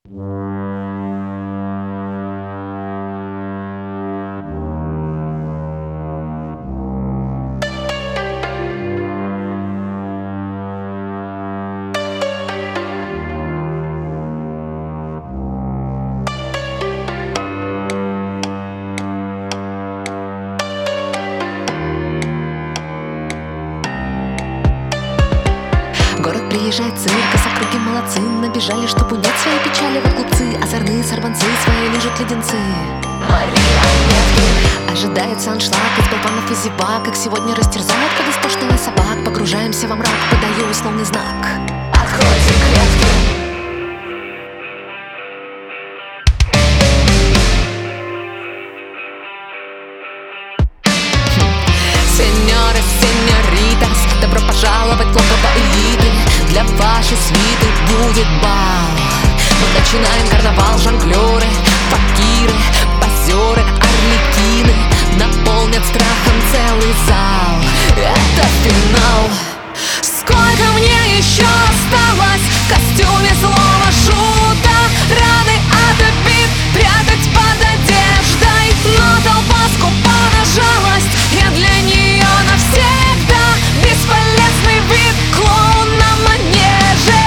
Город приезжает цирк, с округи молодцы набежали, чтоб унять свои печали. Вот глупцы, озорные сорванцы, свои лижут леденцы. Марионетки. Ожидается аншлаг из болванов и зевак, как сегодня растерзают под истошного собак. Погружаемся во мрак, подаю условный знак. Откройте клетки. Сеньоры, сеньоритас, добро пожаловать в логово элиты. Для вашей свиты будет бал. Мы начинаем карнавал, жонглеры, факиры, позеры, арлекины наполнят страхом целый зал. Это финал. Сколько мне еще осталось в костюме злого шута? Раны от обид прятать под одеждой, но толпа скупа на жалость. Я для нее навсегда бесполезный вид, клоун на манеже.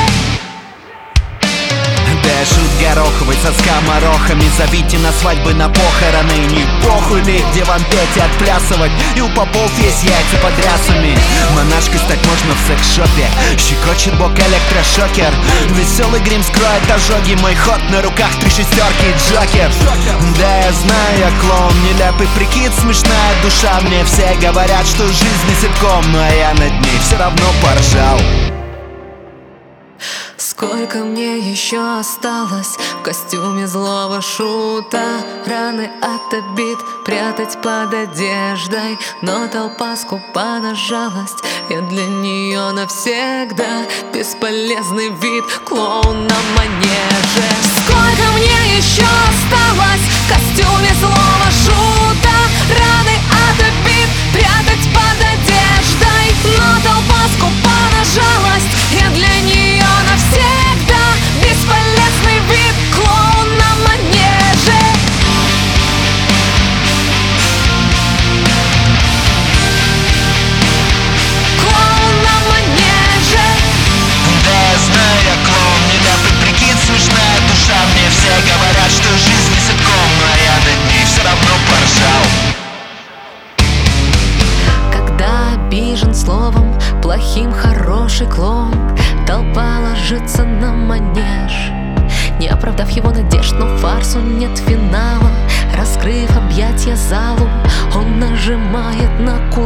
Да, шут гороховый со скоморохами. Зовите на свадьбы, на похороны. Не похуй ли, где вам петь и отплясывать? И у попов есть яйца под рясами. Монашкой стать можно в секс-шопе. Щекочет бок электрошокер. Веселый грим скроет ожоги. Мой ход на руках 3 шестерки и Джокер. Да, я знаю, я клоун. Нелепый прикид, смешная душа. Мне все говорят, что жизнь не ситком, но я над ней все равно поржал. Сколько мне еще осталось в костюме злого шута? Раны от обид прятать под одеждой, но толпа скупа на жалость. Я для нее навсегда бесполезный вид, клоун на манеже. Сколько мне еще осталось в костюме злого шута? Раны от обид прятать под одеждой, но толпа скупа на жалость. Я для нее навсегда бесполезный вид, клоун на манеже. Клоун на манеже. Да, я знаю, я клоун. Нелепый прикид, смешная душа. Мне все говорят, что жизнь не ситком, но я над ней все равно поржал. Когда обижен словом плохим, хороший клоун, толпа ложится на манеж, не оправдав его надежд, но фарсу нет финала. Раскрыв объятия залу, он нажимает на курок.